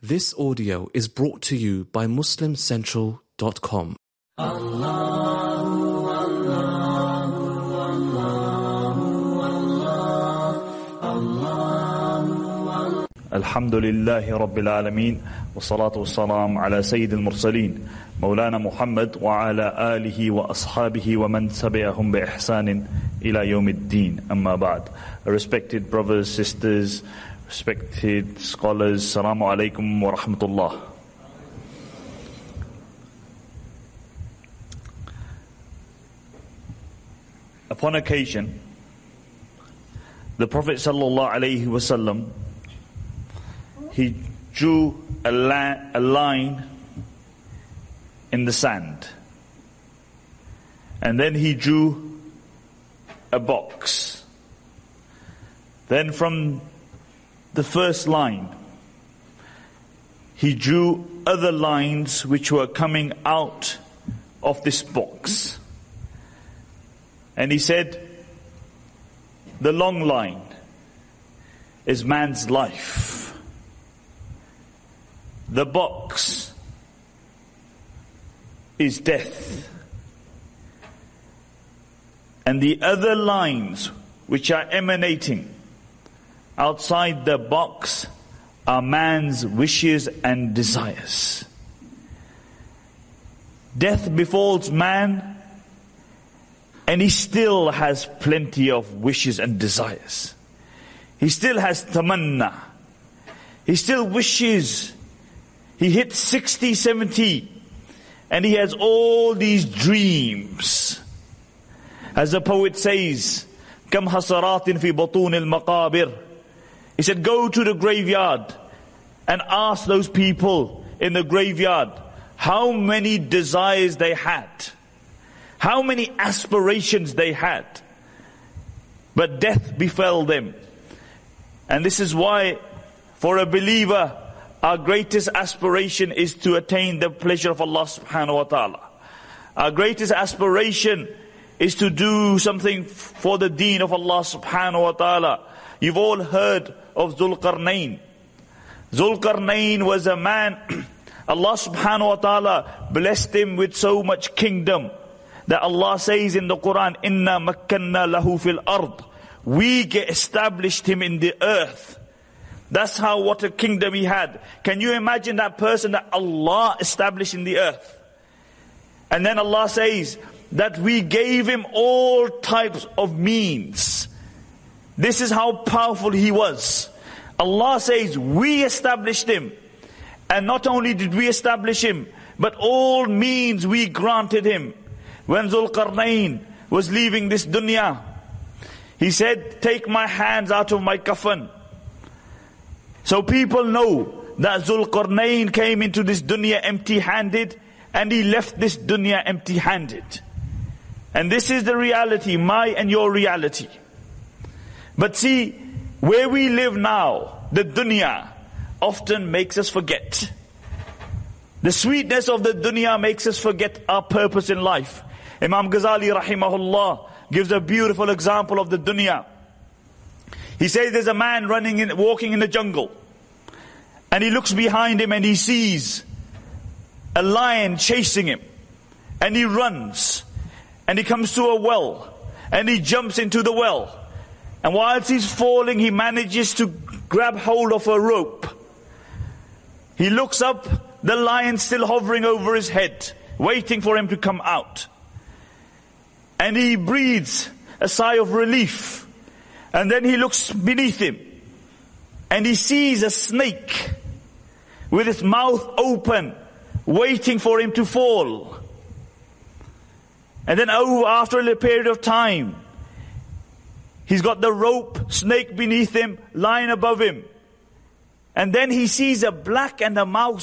This audio is brought to you by MuslimCentral.com. الحمد لله رب العالمين والصلاة والسلام على سيد المرسلين مولانا محمد وعلى آله وأصحابه ومن تبعهم بإحسان إلى يوم الدين أما بعد. Respected brothers, sisters, respected scholars, Assalamu alaikum wa rahmatullah. Upon occasion, the Prophet sallallahu alaihi wasallam, he drew a line in the sand, and then he drew a box. Then from the first line, he drew other lines which were coming out of this box. And he said, the long line is man's life. The box is death. And the other lines which are emanating outside the box are man's wishes and desires. Death befalls man, and he still has plenty of wishes and desires. He still has tamanna. He still wishes. He hits 60, 70, and he has all these dreams. As the poet says, كَمْ حَسَرَاتٍ فِي بَطُونِ الْمَقَابِرِ. He said, go to the graveyard and ask those people in the graveyard how many desires they had, how many aspirations they had. But death befell them. And this is why, for a believer, our greatest aspiration is to attain the pleasure of Allah subhanahu wa ta'ala. Our greatest aspiration is to do something for the deen of Allah subhanahu wa ta'ala. You've all heard of Zulqarnain. Zulqarnain was a man, Allah subhanahu wa ta'ala blessed him with so much kingdom that Allah says in the Quran, Inna makkanna lahu fil ard. We established him in the earth. That's what a kingdom he had. Can you imagine that person that Allah established in the earth? And then Allah says that we gave him all types of means. This is how powerful he was. Allah says we established him. And not only did we establish him, but all means we granted him. When Zulqarnain was leaving this dunya, he said, take my hands out of my kafan. So people know that Zulqarnain came into this dunya empty-handed, and he left this dunya empty-handed. And this is the reality, my and your reality. But see, where we live now, the dunya often makes us forget. The sweetness of the dunya makes us forget our purpose in life. Imam Ghazali rahimahullah gives a beautiful example of the dunya. He says there's a man walking in the jungle, and he looks behind him and he sees a lion chasing him, and he runs, and he comes to a well, and he jumps into the well, and whilst he's falling, he manages to grab hold of a rope. He looks up, the lion's still hovering over his head, waiting for him to come out. And he breathes a sigh of relief. And then he looks beneath him, and he sees a snake with its mouth open, waiting for him to fall. And then after a period of time, he's got the rope, snake beneath him, lion above him. And then he sees a black and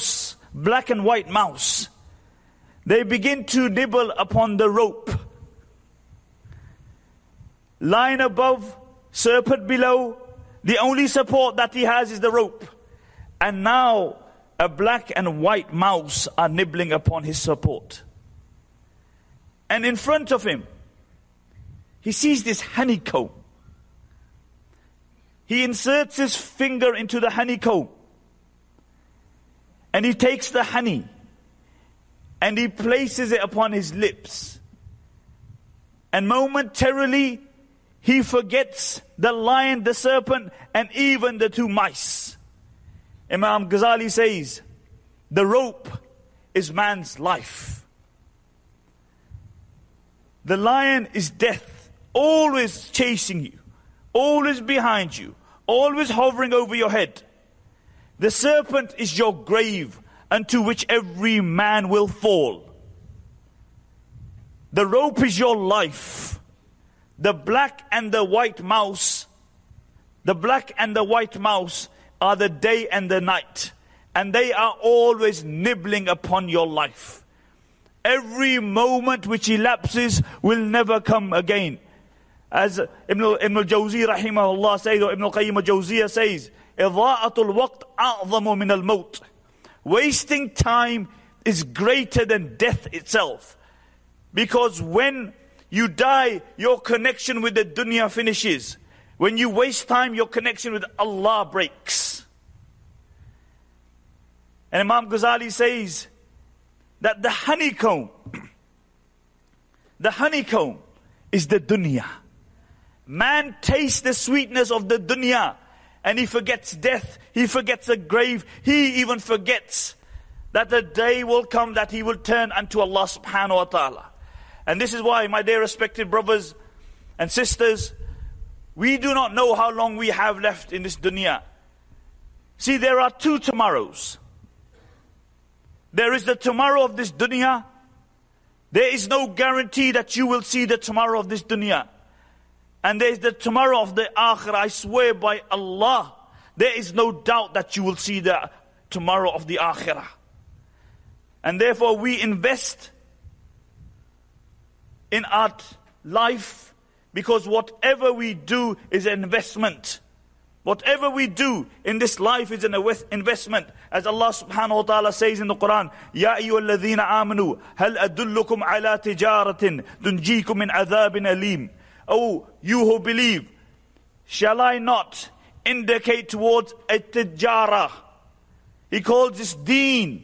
white mouse. They begin to nibble upon the rope. Lion above, serpent below, the only support that he has is the rope. And now a black and white mouse are nibbling upon his support. And in front of him, he sees this honeycomb. He inserts his finger into the honeycomb. and he takes the honey and he places it upon his lips, and momentarily he forgets the lion, the serpent, and even the two mice. Imam Ghazali says, the rope is man's life. The lion is death, always chasing you, always behind you, always hovering over your head. The serpent is your grave, unto which every man will fall. The rope is your life. The black and the white mouse, the black and the white mouse are the day and the night, and they are always nibbling upon your life. Every moment which elapses will never come again. As Ibn al-Jawzi rahimahullah says, or Ibn al-Qayyim al-Jawziyah says, إِضَاءَةُ الْوَقْتِ أَعْظَمُ مِنَ الْمَوْتِ. Wasting time is greater than death itself. Because when you die, your connection with the dunya finishes. When you waste time, your connection with Allah breaks. And Imam Ghazali says that the honeycomb is the dunya. Man tastes the sweetness of the dunya, and he forgets death, he forgets the grave, he even forgets that the day will come that he will turn unto Allah subhanahu wa ta'ala. And this is why, my dear respected brothers and sisters, we do not know how long we have left in this dunya. See, there are two tomorrows. There is the tomorrow of this dunya. There is no guarantee that you will see the tomorrow of this dunya. And there is the tomorrow of the akhirah. I swear by Allah, there is no doubt that you will see the tomorrow of the akhirah. And therefore we invest in our life, because whatever we do is an investment. Whatever we do in this life is an investment. As Allah subhanahu wa ta'ala says in the Quran, Ya ayyuha alladhina amanu, hal adullukum ala tijaratin tunjikum min adhabin alim. Oh, you who believe, shall I not indicate towards a tijara? He calls this deen.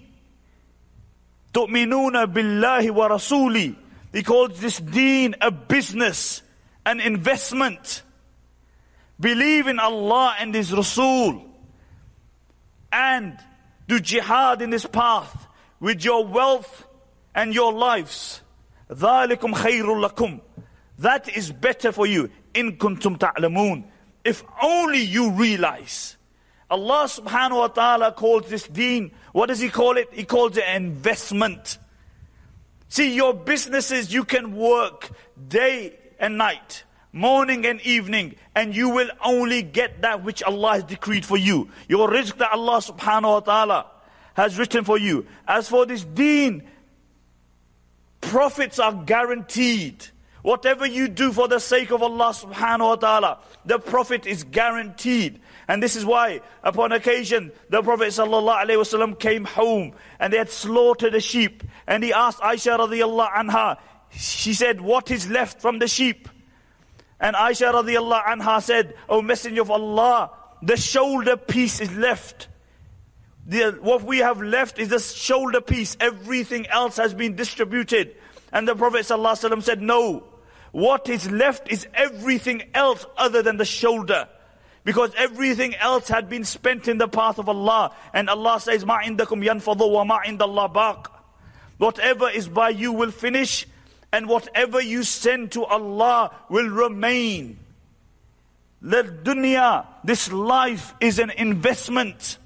Tu'minuna billahi wa rasuli. He calls this deen a business, an investment. Believe in Allah and His Rasul, and do jihad in His path with your wealth and your lives. ذَلِكُمْ خَيْرٌ لَكُمْ. That is better for you. إِن كُنْتُمْ تَعْلَمُونَ. If only you realize. Allah subhanahu wa ta'ala calls this deen, what does He call it? He calls it an investment. See, your businesses, you can work day and night, morning and evening, and you will only get that which Allah has decreed for you. Your rizq that Allah subhanahu wa ta'ala has written for you. As for this deen, profits are guaranteed. Whatever you do for the sake of Allah subhanahu wa ta'ala, the profit is guaranteed. And this is why, upon occasion, the Prophet sallallahu alaihi wasallam came home and they had slaughtered a sheep. And he asked Aisha radiyallahu anha, she said, what is left from the sheep? And Aisha radiyallahu anha said, O Messenger of Allah, the shoulder piece is left. What we have left is the shoulder piece. Everything else has been distributed. And the Prophet sallallahu alaihi wasallam said, no. What is left is everything else other than the shoulder. Because everything else had been spent in the path of Allah. And Allah says, مَا عِنْدَكُمْ يَنْفَضُ وَمَا عِنْدَ اللَّهِ بَاقٍ. Whatever is by you will finish, and whatever you send to Allah will remain. The dunya, this life, is an investment.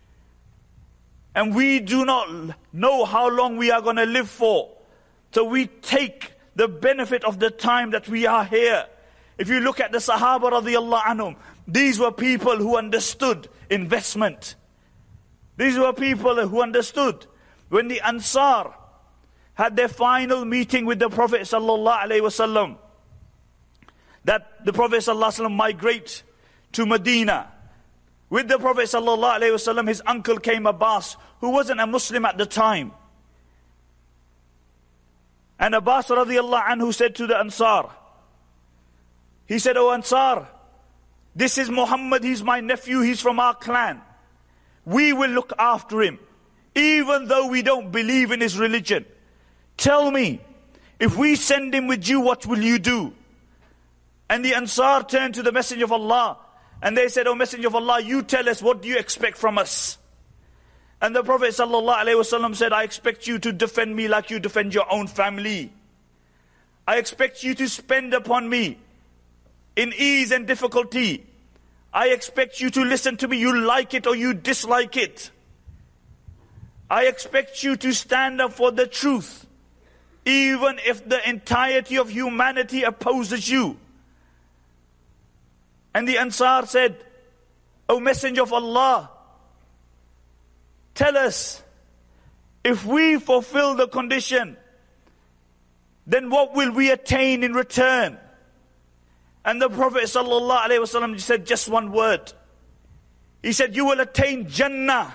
And we do not know how long we are going to live for. So we take the benefit of the time that we are here. If you look at the Sahaba radiyallahu anhum, these were people who understood investment. These were people who understood. When the Ansar had their final meeting with the Prophet sallallahu alaihi wasallam, that the Prophet sallallahu alaihi wasallam migrate to Medina. With the Prophet sallallahu alaihi wasallam, his uncle came, Abbas, who wasn't a Muslim at the time. And Abbas radiyallahu anhu said to the Ansar, he said, O Ansar, this is Muhammad, he's my nephew, he's from our clan. We will look after him. even though we don't believe in his religion. Tell me, if we send him with you, what will you do? And the Ansar turned to the Messenger of Allah, and they said, O Messenger of Allah, you tell us, what do you expect from us? And the Prophet ﷺ said, I expect you to defend me like you defend your own family. I expect you to spend upon me in ease and difficulty. I expect you to listen to me, you like it or you dislike it. I expect you to stand up for the truth, even if the entirety of humanity opposes you. And the Ansar said, O Messenger of Allah, tell us, if we fulfill the condition, then what will we attain in return? And the Prophet ﷺ said just one word. He said, you will attain Jannah.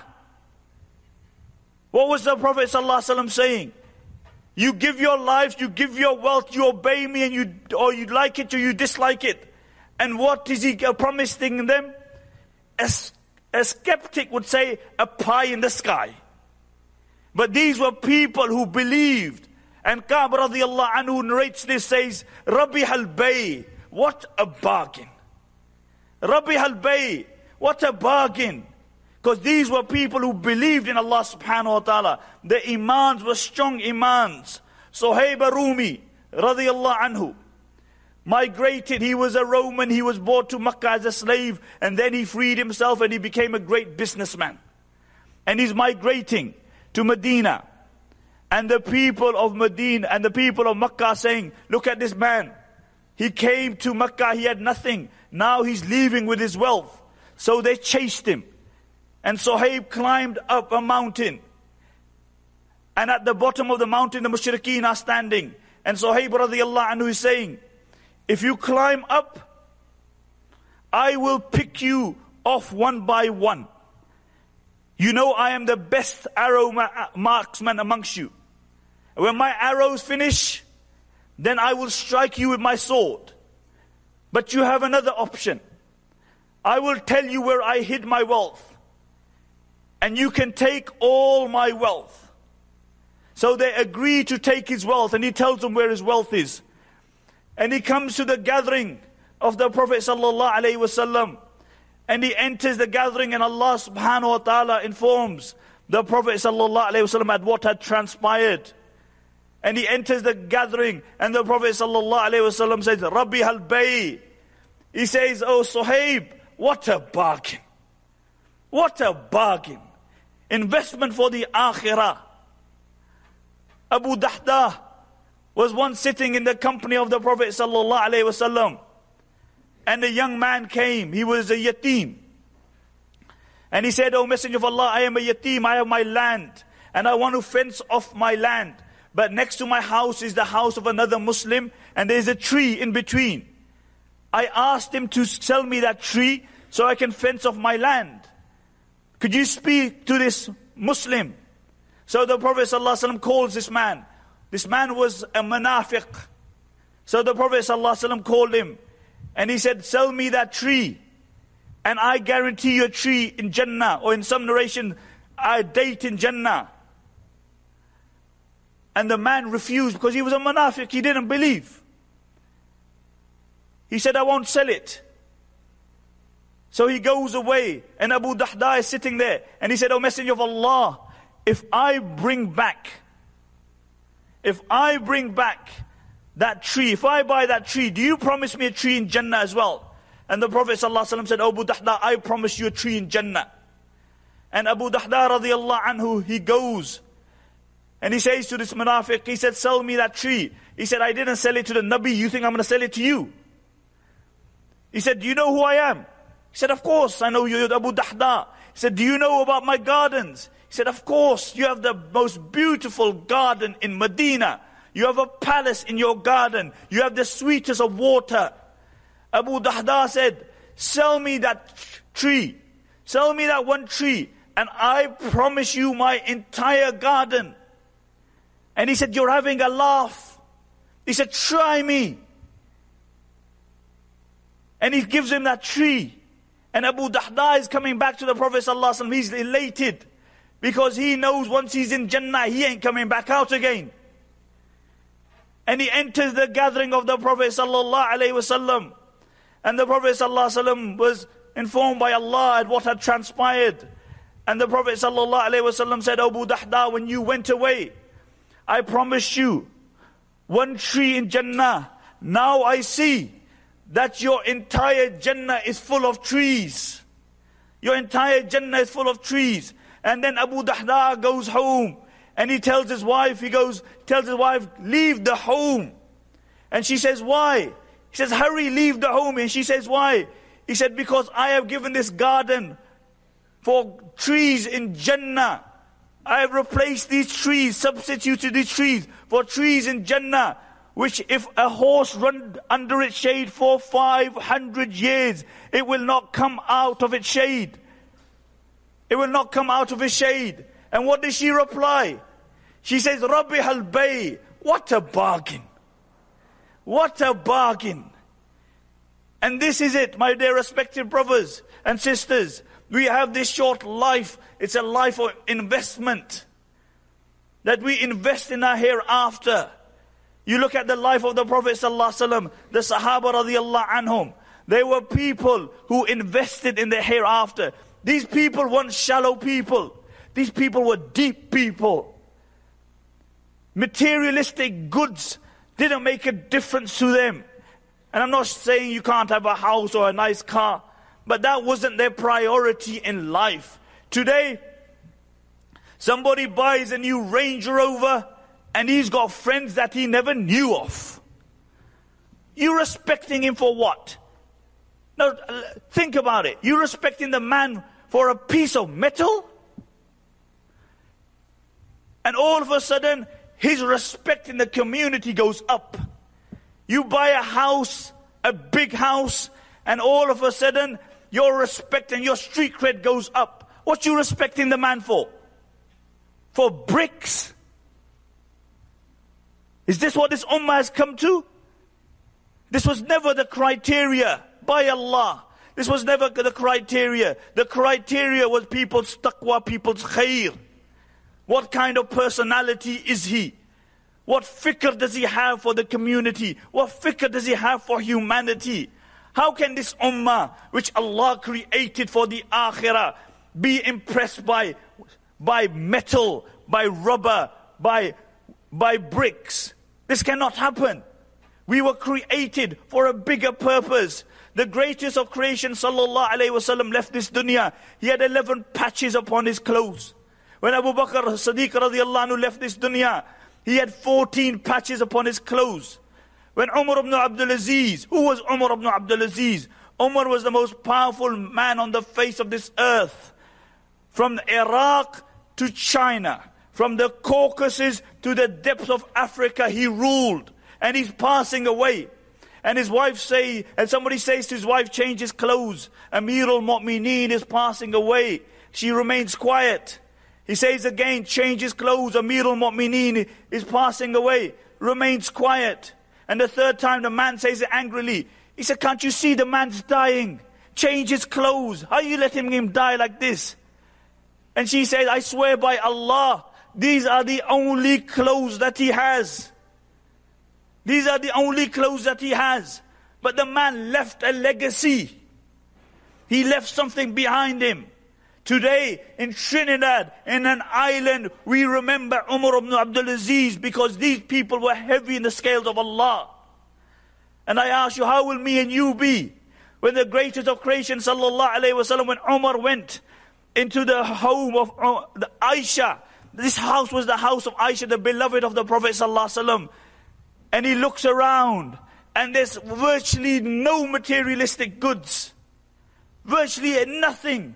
What was the Prophet ﷺ saying? You give your lives, you give your wealth, you obey me, and you like it or you dislike it. And what is he promising them? A skeptic would say, a pie in the sky. But these were people who believed. And Ka'b radiallahu anhu narrates this, says, Rabih al-Bay, what a bargain. Rabih al-Bay, what a bargain. Because these were people who believed in Allah subhanahu wa ta'ala. Their imans were strong imans. Suhaib Rumi radiallahu anhu migrated. He was a Roman. He was brought to Makkah as a slave. And then he freed himself and he became a great businessman. And he's migrating to Medina. And the people of Medina and the people of Makkah are saying, look at this man. He came to Makkah, he had nothing. Now he's leaving with his wealth. So they chased him. And Suhaib climbed up a mountain. And at the bottom of the mountain, the mushrikeen are standing. And Suhaib radiallahu anhu is saying, if you climb up, I will pick you off one by one. You know I am the best arrow marksman amongst you. When my arrows finish, then I will strike you with my sword. But you have another option. I will tell you where I hid my wealth. And you can take all my wealth. So they agree to take his wealth, and he tells them where his wealth is. And he comes to the gathering of the Prophet ﷺ, and he enters the gathering, and Allah subhanahu wa ta'ala informs the Prophet ﷺ at what had transpired. And he enters the gathering, and the Prophet ﷺ says, Rabih al-Bay. He says, oh Suhaib, what a bargain. What a bargain. Investment for the akhirah. Abu Dahdah was once sitting in the company of the Prophet ﷺ. And a young man came. He was a yatim. And he said, O Messenger of Allah, I am a yatim. I have my land. And I want to fence off my land. But next to my house is the house of another Muslim. And there is a tree in between. I asked him to sell me that tree so I can fence off my land. Could you speak to this Muslim? So the Prophet ﷺ calls this man. This man was a munafiq. So the Prophet ﷺ called him. And he said, sell me that tree. And I guarantee you a tree in Jannah. Or in some narration, a date in Jannah. And the man refused because he was a munafiq. He didn't believe. He said, I won't sell it. So he goes away. And Abu Dahdah is sitting there. And he said, O Messenger of Allah, if I bring back that tree, if I buy that tree, do you promise me a tree in Jannah as well? And the Prophet ﷺ said, Abu Dahdah, I promise you a tree in Jannah. And Abu Dahdah radiallahu anhu, he goes. And he says to this munafiq, he said, sell me that tree. He said, I didn't sell it to the Nabi, you think I'm going to sell it to you? He said, do you know who I am? He said, of course, I know you're Abu Dahdah. He said, do you know about my gardens? He said, of course, you have the most beautiful garden in Medina. You have a palace in your garden. You have the sweetest of water. Abu Dahdah said, sell me that tree. Sell me that one tree. And I promise you my entire garden. And he said, you're having a laugh. He said, try me. And he gives him that tree. And Abu Dahdah is coming back to the Prophet ﷺ. He's elated. Because he knows once he's in Jannah, he ain't coming back out again. And he enters the gathering of the Prophet ﷺ. And the Prophet ﷺ was informed by Allah at what had transpired. And the Prophet ﷺ said, Abu Dahda, when you went away, I promised you one tree in Jannah. Now I see that your entire Jannah is full of trees. Your entire Jannah is full of trees. And then Abu Dahda goes home and he tells his wife, leave the home. And she says, why? He says, hurry, leave the home. And she says, why? He said, because I have given this garden for trees in Jannah. I have replaced these trees, substituted these trees for trees in Jannah, which if a horse runs under its shade for 500 years, it will not come out of its shade. It will not come out of its shade. And what did she reply? She says, Rabbi al-Bay, what a bargain. What a bargain. And this is it, my dear respected brothers and sisters. We have this short life. It's a life of investment. That we invest in our hereafter. You look at the life of the Prophet ﷺ, the Sahaba radiallahu anhum. They were people who invested in the hereafter. These people weren't shallow people. These people were deep people. Materialistic goods didn't make a difference to them. And I'm not saying you can't have a house or a nice car, but that wasn't their priority in life. Today, somebody buys a new Range Rover and he's got friends that he never knew of. You respecting him for what? Now, think about it. You respecting the man for a piece of metal? And all of a sudden, his respect in the community goes up. You buy a house, a big house, and all of a sudden, your respect and your street cred goes up. What you respecting the man for? For bricks? Is this what this ummah has come to? This was never the criteria by Allah. This was never the criteria. The criteria was people's taqwa, people's khair. What kind of personality is he? What fikr does he have for the community? What fikr does he have for humanity? How can this ummah, which Allah created for the akhirah, be impressed by metal, by rubber, by bricks? This cannot happen. We were created for a bigger purpose. The greatest of creation, sallallahu alaihi wasallam, left this dunya. He had 11 patches upon his clothes. When Abu Bakr Siddiq radiallahu anhu left this dunya, he had 14 patches upon his clothes. When Umar ibn Abdul Aziz, who was Umar ibn Abdul Aziz? Umar was the most powerful man on the face of this earth. From Iraq to China, from the Caucasus to the depths of Africa, he ruled. And he's passing away. And his wife and somebody says to his wife, change his clothes. Amir al-Mu'mineen is passing away. She remains quiet. He says again, change his clothes. Amir al-Mu'mineen is passing away. Remains quiet. And the third time the man says it angrily. He said, can't you see the man's dying? Change his clothes. How are you letting him die like this? And she said, I swear by Allah, these are the only clothes that he has. These are the only clothes that he has. But the man left a legacy. He left something behind him. Today, in Trinidad, in an island, we remember Umar ibn Abdul Aziz because these people were heavy in the scales of Allah. And I ask you, how will me and you be? When the greatest of creation, sallallahu alaihi wasallam, when Umar went into the home of Aisha, this house was the house of Aisha, the beloved of the Prophet sallallahu alaihi wasallam. And he looks around and there's virtually no materialistic goods. Virtually nothing.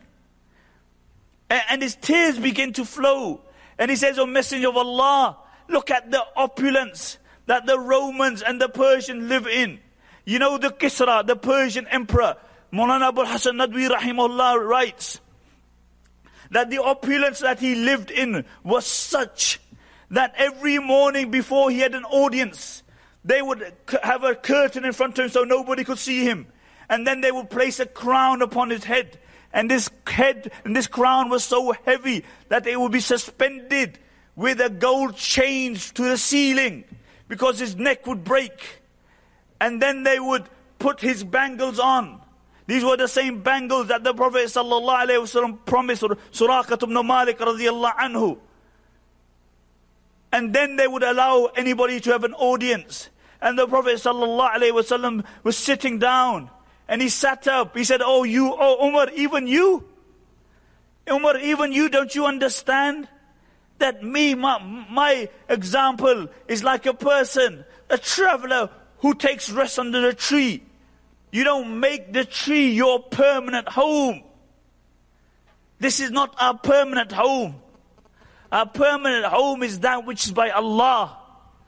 And his tears begin to flow. And he says, O Messenger of Allah, look at the opulence that the Romans and the Persians live in. You know the Kisra, the Persian emperor, Maulana Abul Hasan Nadwi rahimahullah writes that the opulence that he lived in was such that every morning before he had an audience, they would have a curtain in front of him so nobody could see him. And then they would place a crown upon his head. And this head and this crown was so heavy that it would be suspended with a gold chain to the ceiling, because his neck would break. And then they would put his bangles on. These were the same bangles that the Prophet ﷺ promised Suraqah ibn Malik radiyallahu anhu. And then they would allow anybody to have an audience. And the Prophet ﷺ was sitting down, and he sat up. He said, oh Umar, even you? Umar, even you, don't you understand that my example is like a person, a traveler who takes rest under a tree. You don't make the tree your permanent home. This is not our permanent home. Our permanent home is that which is by Allah.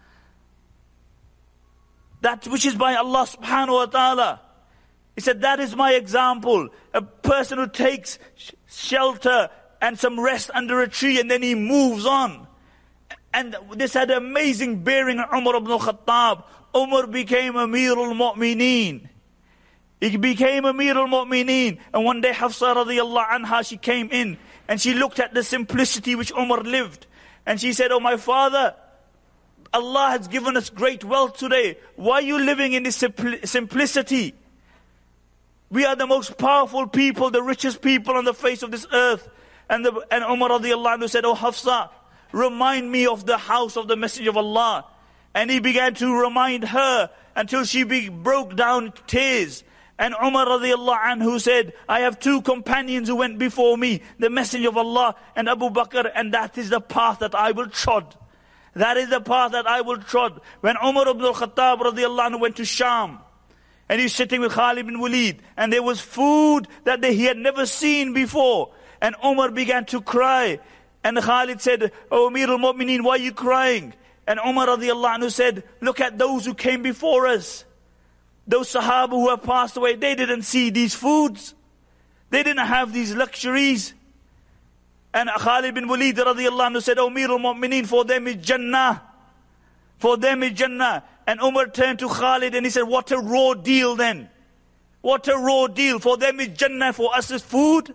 That which is by Allah subhanahu wa ta'ala. He said, that is my example. A person who takes shelter and some rest under a tree, and then he moves on. And this had amazing bearing on Umar ibn al-Khattab. Umar became Amir al-Mu'mineen. He became Amir al-Mu'mineen. And one day Hafsa radiyallahu anha, she came in and she looked at the simplicity which Umar lived. And she said, oh my father, Allah has given us great wealth today. Why are you living in this simplicity? We are the most powerful people, the richest people on the face of this earth. And Umar radiyallahu anhu said, oh Hafsa, remind me of the house of the Messenger of Allah. And he began to remind her until she broke down in tears. And Umar radiyallahu anhu said, I have two companions who went before me, the Messenger of Allah and Abu Bakr, and that is the path that I will trod. That is the path that I will trod. When Umar ibn al-Khattab radiyallahu anhu went to Sham, and he's sitting with Khalid bin Walid, and there was food that he had never seen before. And Umar began to cry. And Khalid said, oh Amir al-Mu'mineen, why are you crying? And Umar radiyallahu anhu said, look at those who came before us. Those Sahaba who have passed away, they didn't see these foods. They didn't have these luxuries. And Khalid bin Walid radiyallahu anhu said, oh Amir al-Mu'mineen, for them is Jannah. For them is Jannah. And Umar turned to Khalid and he said, what a raw deal then. What a raw deal. For them is Jannah, for us is food.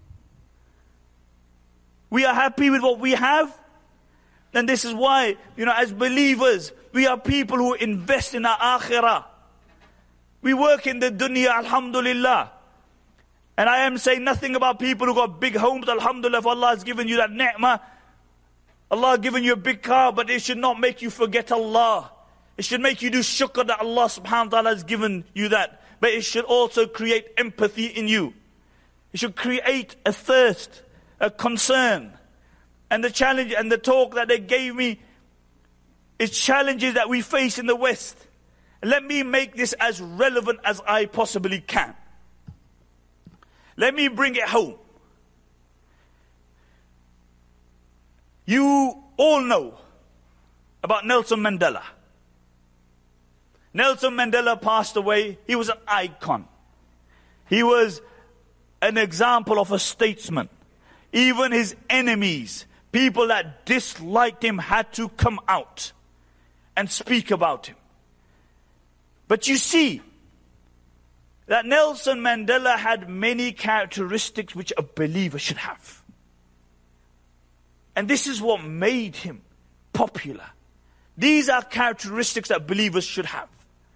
We are happy with what we have. And this is why, as believers, we are people who invest in our akhirah. We work in the dunya, alhamdulillah. And I am saying nothing about people who got big homes, alhamdulillah, if Allah has given you that ni'mah. Allah has given you a big car, but it should not make you forget Allah. It should make you do shukr that Allah subhanahu wa ta'ala has given you that. But it should also create empathy in you. It should create a thirst, a concern. And the challenge and the talk that they gave me is challenges that we face in the West. Let me make this as relevant as I possibly can. Let me bring it home. You all know about Nelson Mandela. Nelson Mandela passed away. He was an icon. He was an example of a statesman. Even his enemies, people that disliked him, had to come out and speak about him. But you see that Nelson Mandela had many characteristics which a believer should have. And this is what made him popular. These are characteristics that believers should have.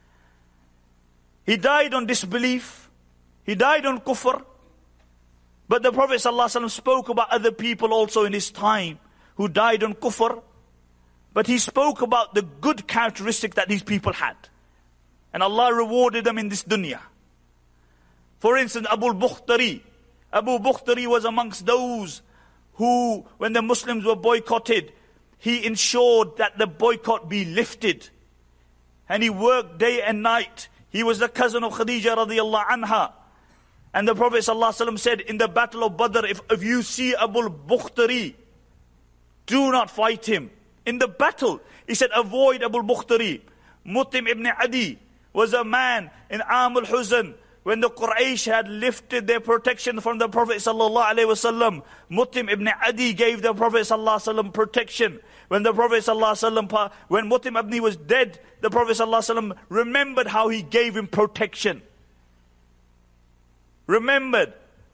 He died on disbelief. He died on kufr. But the Prophet ﷺ spoke about other people also in his time who died on kufr. But he spoke about the good characteristics that these people had. And Allah rewarded them in this dunya. For instance, Abu Bukhtari. Abu Bukhtari was amongst those who, when the Muslims were boycotted, he ensured that the boycott be lifted. And he worked day and night. He was the cousin of Khadija radiyallahu anha. And the Prophet ﷺ said, in the battle of Badr, if you see Abu Bukhtari, do not fight him. In the battle, he said, avoid Abu Bukhtari. Mutim ibn Adi was a man in Am al-Huzn, when the Quraysh had lifted their protection from the Prophet ﷺ. Mutim ibn Adi gave the Prophet ﷺ protection. When the Prophet ﷺ, when Mutim ibn Adi was dead, the Prophet ﷺ remembered how he gave him protection. Remembered.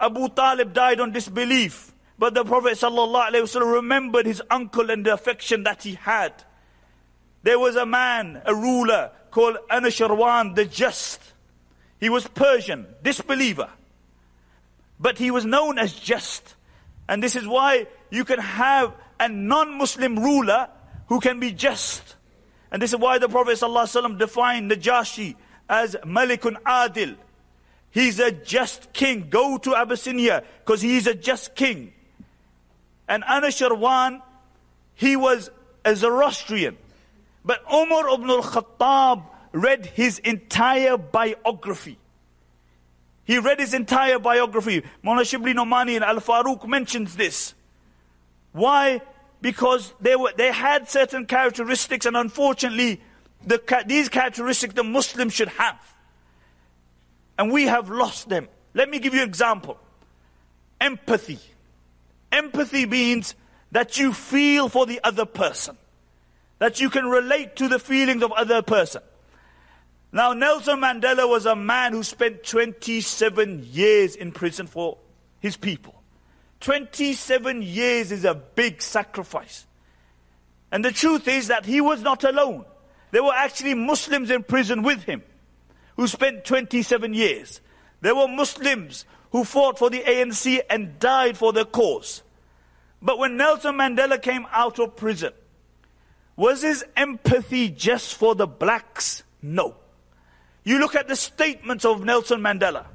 Abu Talib died on disbelief. But the Prophet ﷺ remembered his uncle and the affection that he had. There was a man, a ruler, called Anushirwan the Just. He was Persian, disbeliever. But he was known as just. And this is why you can have a non-Muslim ruler who can be just. And this is why the Prophet ﷺ defined Najashi as Malikun Adil. He's a just king. Go to Abyssinia because he's a just king. And Anushirwan, he was a Zoroastrian. But Umar ibn al-Khattab read his entire biography. He read his entire biography. Mawlana Shibli Nomani and Al-Faruq mentions this. Why? Because they had certain characteristics, and unfortunately, these characteristics the Muslims should have. And we have lost them. Let me give you an example. Empathy. Empathy means that you feel for the other person. That you can relate to the feelings of other person. Now, Nelson Mandela was a man who spent 27 years in prison for his people. 27 years is a big sacrifice. And the truth is that he was not alone. There were actually Muslims in prison with him who spent 27 years. There were Muslims who fought for the ANC and died for their cause. But when Nelson Mandela came out of prison, was his empathy just for the blacks? No. You look at the statements of Nelson Mandela.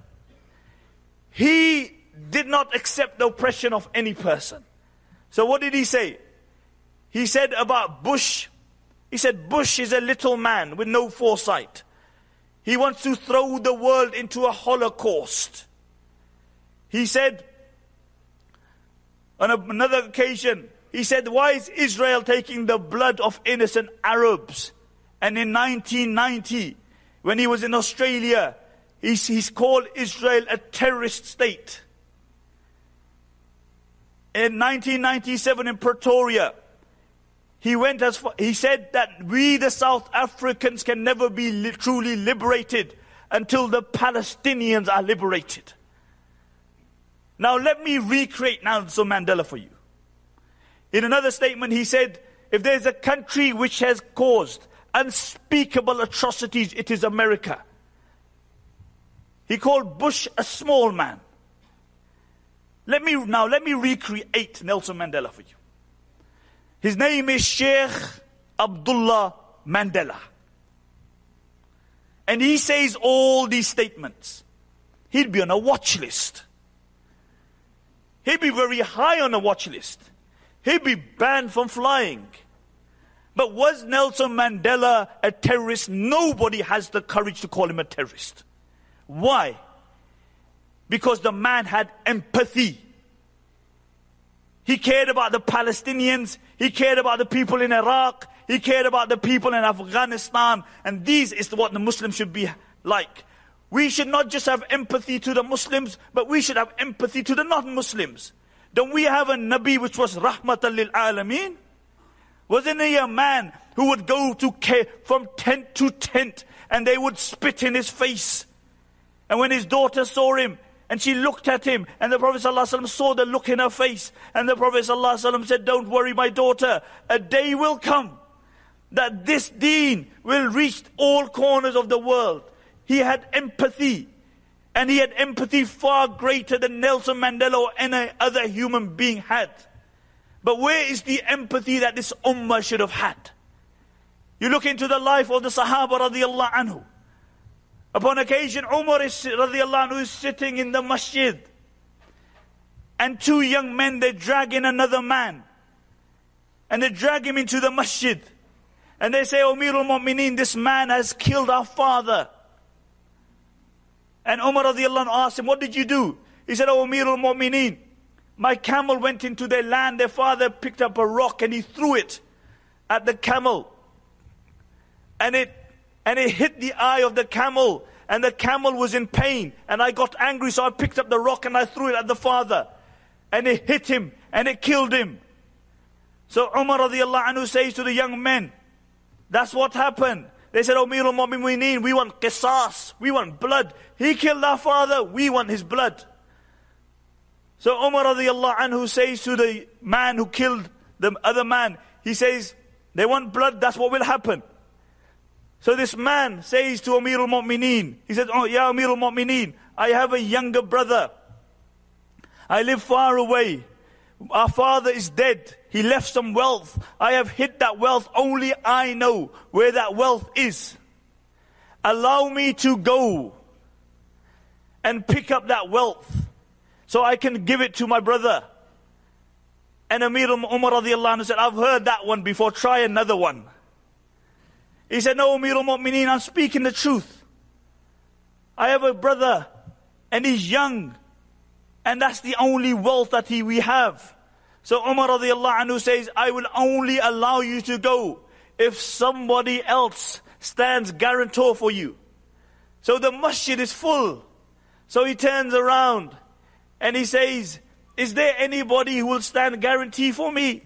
He did not accept the oppression of any person. So what did he say? He said about Bush, he said Bush is a little man with no foresight. He wants to throw the world into a holocaust. He said, on another occasion, he said, why is Israel taking the blood of innocent Arabs? And in 1990, when he was in Australia, he's called Israel a terrorist state. In 1997 in Pretoria, he said that we the South Africans can never be truly liberated until the Palestinians are liberated. Now let me recreate Nelson Mandela for you. In another statement he said, if there's a country which has caused unspeakable atrocities, it is America. He called Bush a small man. Let me recreate Nelson Mandela for you. His name is Sheikh Abdullah Mandela. And he says all these statements. He'd be on a watch list. He'd be very high on a watch list. He'd be banned from flying. But was Nelson Mandela a terrorist? Nobody has the courage to call him a terrorist. Why? Because the man had empathy. He cared about the Palestinians. He cared about the people in Iraq. He cared about the people in Afghanistan. And this is what the Muslims should be like. We should not just have empathy to the Muslims, but we should have empathy to the non-Muslims. Don't we have a Nabi which was Rahmatan lil Alameen? Wasn't he a man who would go from tent to tent and they would spit in his face? And when his daughter saw him and she looked at him and the Prophet ﷺ saw the look in her face, and the Prophet ﷺ said, don't worry my daughter, a day will come that this deen will reach all corners of the world. He had empathy, and he had empathy far greater than Nelson Mandela or any other human being had. But where is the empathy that this ummah should have had? You look into the life of the Sahaba radiallahu anhu. Upon occasion, Umar radiallahu anhu is sitting in the masjid, and two young men, they drag in another man, and they drag him into the masjid, and they say, Amirul Mu'mineen, this man has killed our father. And Umar radiallahu anhu asked him, what did you do? He said, oh Amirul Mu'mineen, my camel went into their land, their father picked up a rock and he threw it at the camel. And it hit the eye of the camel, and the camel was in pain. And I got angry, so I picked up the rock and I threw it at the father. And it hit him, and it killed him. So Umar radiallahu anhu says to the young men, that's what happened. They said, Amirul Mu'mineen, we want qisas, we want blood. He killed our father, we want his blood. So Umar radiallahu anhu says to the man who killed the other man, he says, they want blood, that's what will happen. So this man says to Amir al-Mu'mineen, he says, oh, Ya Amir al-Mu'mineen, I have a younger brother. I live far away. Our father is dead. He left some wealth. I have hid that wealth. Only I know where that wealth is. Allow me to go and pick up that wealth so I can give it to my brother. And Amir Umar radiallahu anhu said, I've heard that one before, try another one. He said, no, Amir al-Mu'mineen, I'm speaking the truth. I have a brother and he's young, and that's the only wealth that we have. So Umar radiallahu anhu says, I will only allow you to go if somebody else stands guarantor for you. So the masjid is full. So he turns around and he says, is there anybody who will stand guarantee for me?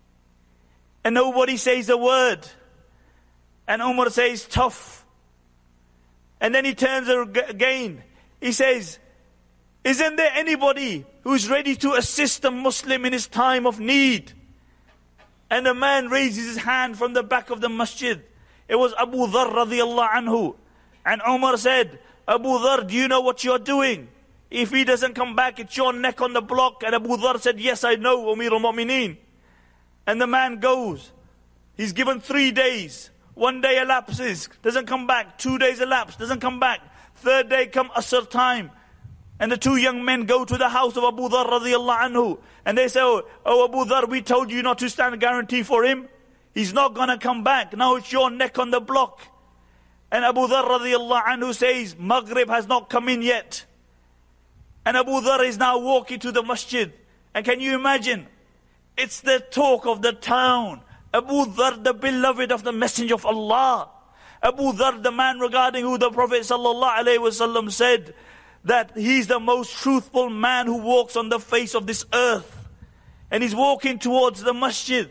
And nobody says a word. And Umar says, tough. And then he turns again. He says, isn't there anybody who's ready to assist a Muslim in his time of need? And the man raises his hand from the back of the masjid. It was Abu Dharr radiallahu anhu. And Umar said, Abu Dharr, do you know what you're doing? If he doesn't come back, it's your neck on the block. And Abu Dharr said, yes, I know, Amir al-Mu'mineen. And the man goes. He's given 3 days. 1 day elapses, doesn't come back. 2 days elapse, doesn't come back. 3rd day come Asr time. And the 2 young men go to the house of Abu Dharr radiallahu anhu. And they say, oh Abu Dharr, we told you not to stand a guarantee for him. He's not going to come back. Now it's your neck on the block. And Abu Dharr radiallahu anhu says, Maghrib has not come in yet. And Abu Dharr is now walking to the masjid. And can you imagine? It's the talk of the town. Abu Dharr, the beloved of the Messenger of Allah. Abu Dharr, the man regarding who the Prophet ﷺ said that he's the most truthful man who walks on the face of this earth. And he's walking towards the masjid.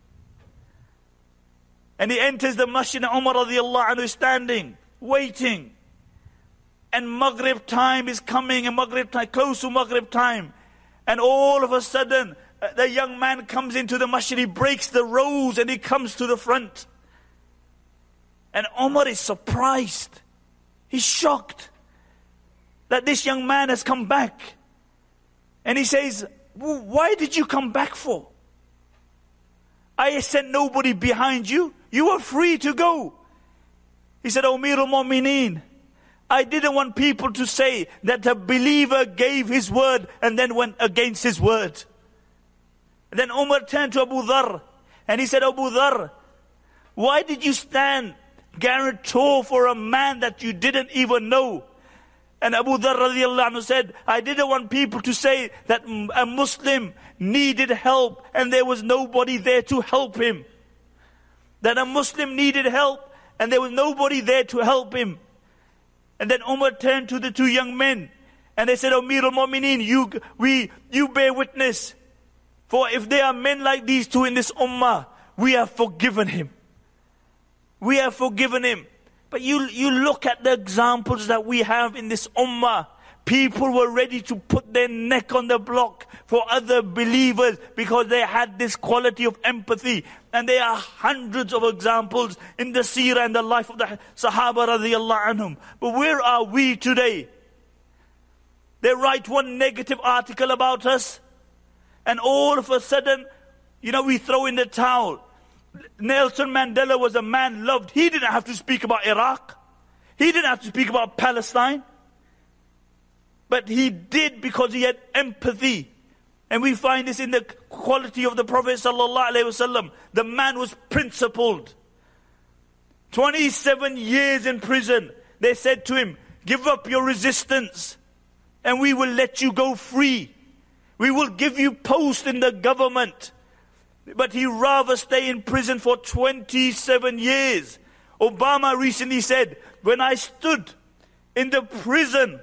And he enters the masjid and Umar radiallahu anhu is standing, waiting. And Maghrib time is coming, and Maghrib time, close to Maghrib time. And all of a sudden, the young man comes into the masjid, he breaks the rows and he comes to the front. And Umar is surprised. He's shocked that this young man has come back. And he says, why did you come back for? I sent nobody behind you. You were free to go. He said, Amir al-Mu'mineen, I didn't want people to say that a believer gave his word and then went against his word. And then Umar turned to Abu Dharr and he said, Abu Dharr, why did you stand guarantor for a man that you didn't even know? And Abu Dharr radiallahu anhu said, I didn't want people to say that a Muslim needed help and there was nobody there to help him. That a Muslim needed help and there was nobody there to help him. And then Umar turned to the 2 young men and they said, Amir al-Mu'mineen, you bear witness. For if there are men like these 2 in this ummah, we have forgiven him. We have forgiven him. But you look at the examples that we have in this ummah. People were ready to put their neck on the block for other believers because they had this quality of empathy. And there are hundreds of examples in the seerah and the life of the Sahaba radiallahu anhum. But where are we today? They write one negative article about us, and all of a sudden, we throw in the towel. Nelson Mandela was a man loved. He didn't have to speak about Iraq. He didn't have to speak about Palestine. But he did because he had empathy. And we find this in the quality of the Prophet ﷺ. The man was principled. 27 years in prison. They said to him, give up your resistance and we will let you go free. We will give you post in the government. But he rather stay in prison for 27 years. Obama recently said, when I stood in the prison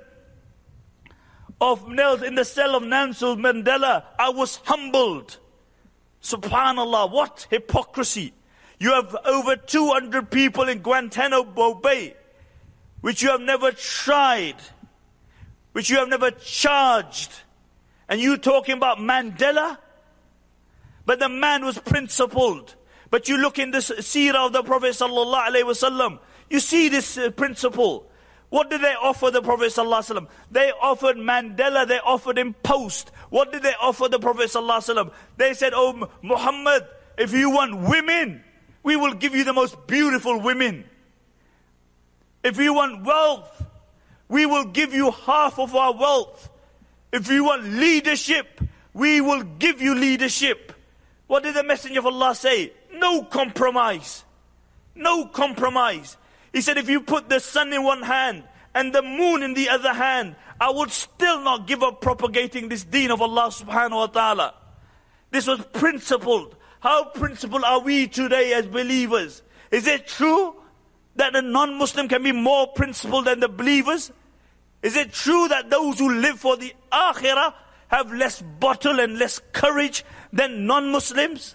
in the cell of Nelson Mandela, I was humbled. Subhanallah, what hypocrisy. You have over 200 people in Guantanamo Bay, which you have never tried, which you have never charged, And you talking about Mandela? But the man was principled. But you look in the seerah of the Prophet sallallahu alaihi wasallam, you see this principle. What did they offer the Prophet sallallahu alaihi wasallam? They offered Mandela, they offered him post. What did they offer the Prophet sallallahu alaihi wasallam? They said, oh Muhammad, if you want women, we will give you the most beautiful women. If you want wealth, we will give you half of our wealth. If you want leadership, we will give you leadership. What did the Messenger of Allah say? No compromise. No compromise. He said, if you put the sun in one hand and the moon in the other hand, I would still not give up propagating this deen of Allah subhanahu wa ta'ala. This was principled. How principled are we today as believers? Is it true that a non-Muslim can be more principled than the believers? Is it true that those who live for the akhirah have less bottle and less courage than non-Muslims?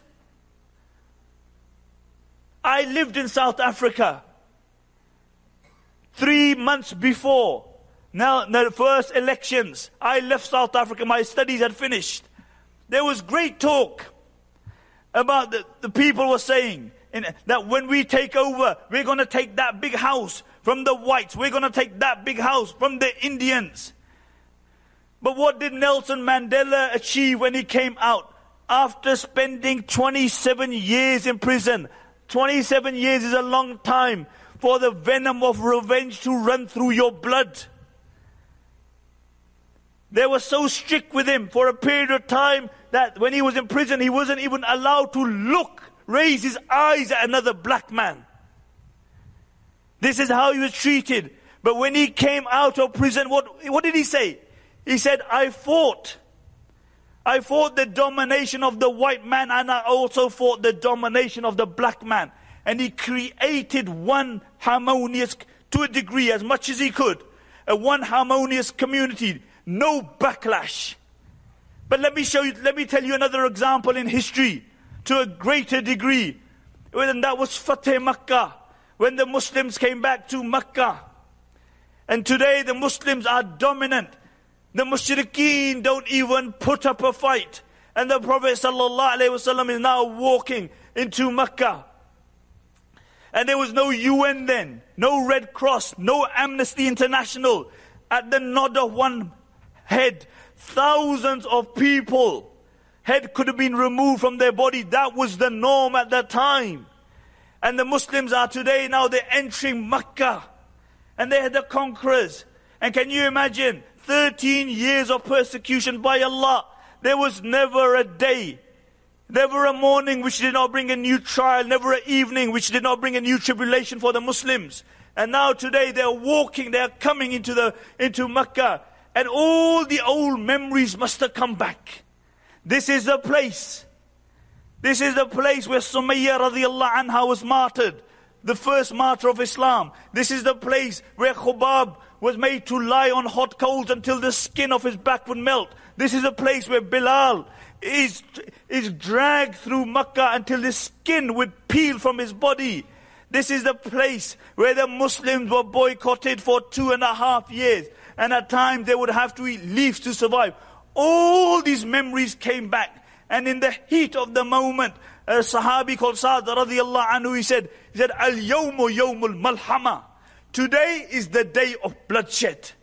I lived in South Africa 3 months before now the first elections. I left South Africa, my studies had finished. There was great talk about the people were saying that when we take over, we're going to take that big house from the whites, we're going to take that big house from the Indians. But what did Nelson Mandela achieve when he came out? After spending 27 years in prison, 27 years is a long time for the venom of revenge to run through your blood. They were so strict with him for a period of time that when he was in prison, he wasn't even allowed to raise his eyes at another black man. This is how he was treated. But when he came out of prison, what did he say? He said, I fought the domination of the white man, and I also fought the domination of the black man. And he created one harmonious, to a degree, as much as he could, one harmonious community. No backlash. But let me tell you another example in history, to a greater degree. And that was Fateh Makkah, when the Muslims came back to Makkah. And today the Muslims are dominant. The mushrikeen don't even put up a fight. And the Prophet ﷺ is now walking into Makkah. And there was no UN then, no Red Cross, no Amnesty International. At the nod of one head, thousands of people, head could have been removed from their body. That was the norm at that time. And the Muslims are today, now they're entering Makkah. And they are the conquerors. And can you imagine, 13 years of persecution by Allah. There was never a day, never a morning which did not bring a new trial, never an evening which did not bring a new tribulation for the Muslims. And now today they are coming into Makkah. And all the old memories must have come back. This is the place. This is the place where Sumayya radiallahu anha was martyred. The first martyr of Islam. This is the place where Khubab was made to lie on hot coals until the skin of his back would melt. This is a place where Bilal is dragged through Makkah until the skin would peel from his body. This is the place where the Muslims were boycotted for 2.5 years. And at times they would have to eat leaves to survive. All these memories came back. And in the heat of the moment, a Sahabi called Sa'd radiallahu anhu, he said, Al-yawmu yawmul malhama. Today is the day of bloodshed.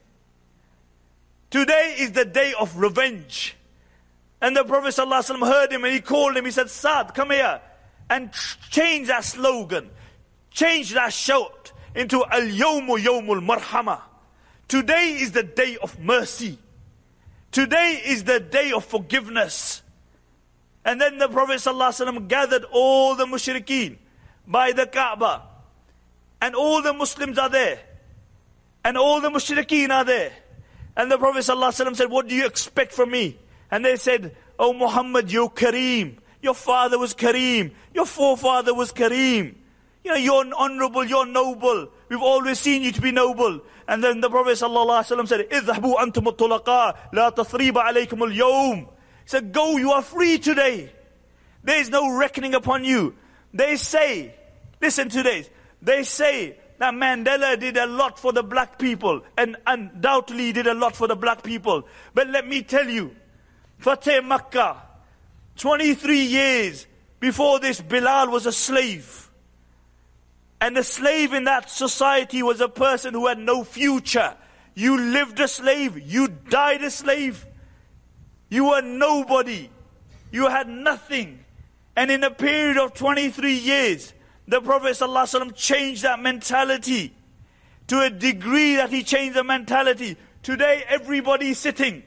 Today is the day of revenge. And the Prophet ﷺ heard him and he called him. He said, Sa'd, come here and change that slogan. Change that shout into Al-yawmu yawmul marhama. Today is the day of mercy. Today is the day of forgiveness. And then the Prophet ﷺ gathered all the mushrikeen by the Kaaba. And all the Muslims are there. And all the mushrikeen are there. And the Prophet ﷺ said, what do you expect from me? And they said, oh Muhammad, you're Kareem. Your father was Kareem. Your forefather was Kareem. You know, you're honorable, you're noble. We've always seen you to be noble. And then the Prophet ﷺ said, اذهبوا أنتم الطلقاء لا تثريب عليكم اليوم. He said, go, you are free today. There is no reckoning upon you. They say, listen to this. They say that Mandela did a lot for the black people, and undoubtedly did a lot for the black people. But let me tell you, Fateh Makkah, 23 years before this, Bilal was a slave. And a slave in that society was a person who had no future. You lived a slave, you died a slave. You were nobody. You had nothing. And in a period of 23 years, the Prophet ﷺ changed that mentality to a degree that he changed the mentality. Today everybody's sitting.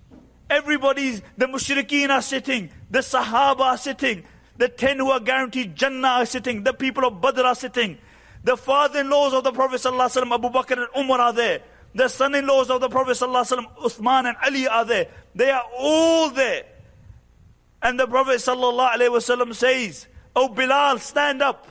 The mushrikeen are sitting. The Sahaba are sitting. The 10 who are guaranteed Jannah are sitting. The people of Badr are sitting. The father-in-laws of the Prophet ﷺ, Abu Bakr and Umar are there. The son-in-laws of the Prophet ﷺ, Uthman and Ali are there. They are all there. And the Prophet ﷺ says, "Oh Bilal, stand up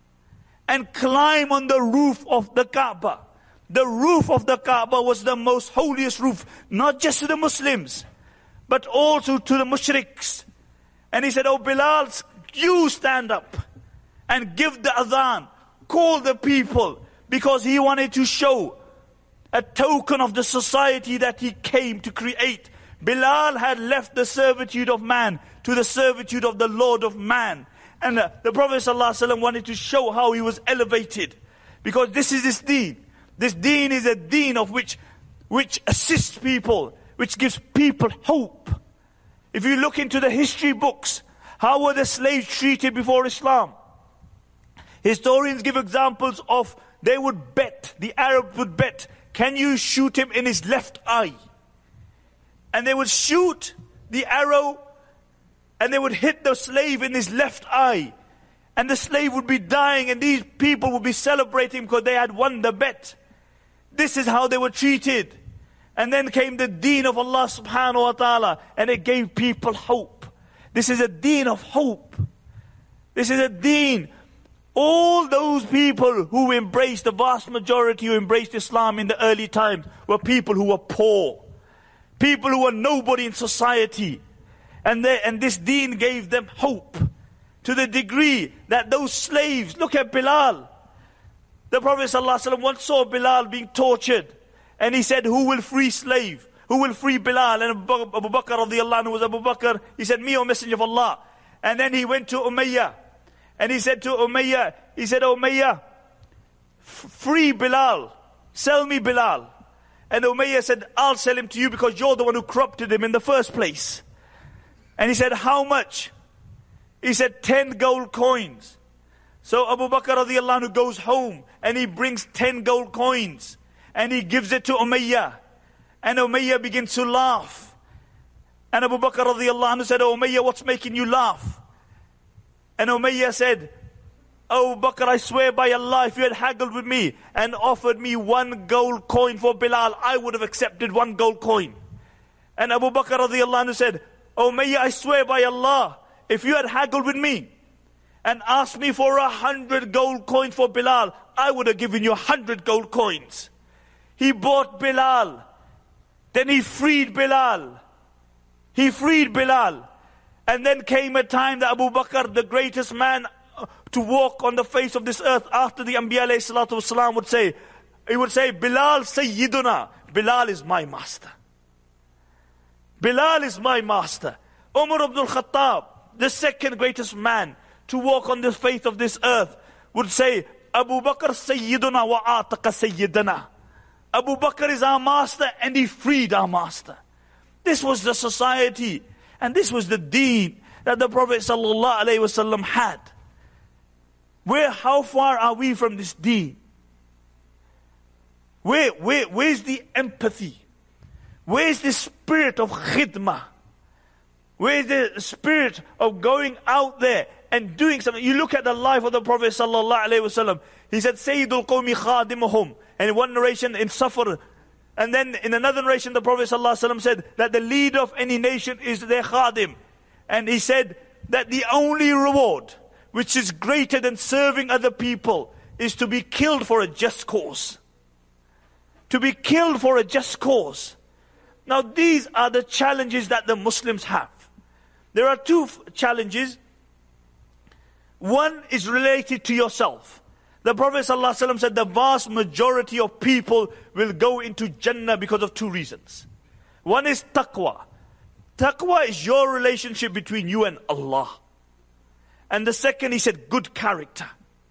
and climb on the roof of the Kaaba." The roof of the Kaaba was the most holiest roof, not just to the Muslims, but also to the mushriks. And he said, "Oh Bilal, you stand up and give the adhan, call the people," because he wanted to show a token of the society that he came to create. Bilal had left the servitude of man to the servitude of the Lord of man. And the Prophet ﷺ wanted to show how he was elevated. Because this is his deen. This deen is a deen of which assists people, which gives people hope. If you look into the history books, how were the slaves treated before Islam? Historians give examples of, they would bet, the Arab would bet, can you shoot him in his left eye? And they would shoot the arrow and they would hit the slave in his left eye. And the slave would be dying and these people would be celebrating because they had won the bet. This is how they were treated. And then came the deen of Allah subhanahu wa ta'ala and it gave people hope. This is a deen of hope. This is a deen. All those people who embraced, the vast majority who embraced Islam in the early times were people who were poor. People who were nobody in society. And this deen gave them hope. To the degree that those slaves, look at Bilal. The Prophet ﷺ once saw Bilal being tortured. And he said, who will free slave? Who will free Bilal? And Abu Bakr radiallahu anhu was Abu Bakr. He said, me, O Messenger of Allah. And then he went to Umayyah. And he said to Umayyah, Umayyah, free Bilal. Sell me Bilal. And Umayyah said, I'll sell him to you because you're the one who corrupted him in the first place. And he said, how much? He said, 10 gold coins. So Abu Bakr radiallahu anhu goes home and he brings 10 gold coins. And he gives it to Umayyah. And Umayyah begins to laugh. And Abu Bakr radiallahu anhu said, oh Umayyah, what's making you laugh? And Umayyah said, oh Bakr, I swear by Allah, if you had haggled with me and offered me 1 gold coin for Bilal, I would have accepted 1 gold coin. And Abu Bakr radiallahu anhu said, oh Umayyah, I swear by Allah, if you had haggled with me and asked me for 100 gold coins for Bilal, I would have given you 100 gold coins. He bought Bilal. Then he freed Bilal. He freed Bilal. And then came a time that Abu Bakr, the greatest man to walk on the face of this earth after the Anbiya alayhi salatu wasalam would say, he would say, Bilal Sayyiduna, Bilal is my master. Bilal is my master. Umar ibn al-Khattab, the second greatest man to walk on the face of this earth, would say, Abu Bakr Sayyiduna wa ataqa Sayyidana. Abu Bakr is our master and he freed our master. This was the society and this was the deen that the Prophet ﷺ had. How far are we from this deen? Where's the empathy? Where's the spirit of khidmah? Where's the spirit of going out there and doing something? You look at the life of the Prophet ﷺ. He said, Sayyidul Qawmi khadimuhum. And in one narration in Safar, and then in another narration the Prophet ﷺ said that the leader of any nation is their khadim. And he said that the only reward which is greater than serving other people is to be killed for a just cause. To be killed for a just cause. Now these are the challenges that the Muslims have. There are 2 challenges. One is related to yourself. The Prophet ﷺ said the vast majority of people will go into Jannah because of 2 reasons. One is taqwa. Taqwa is your relationship between you and Allah. And the second, he said, good character.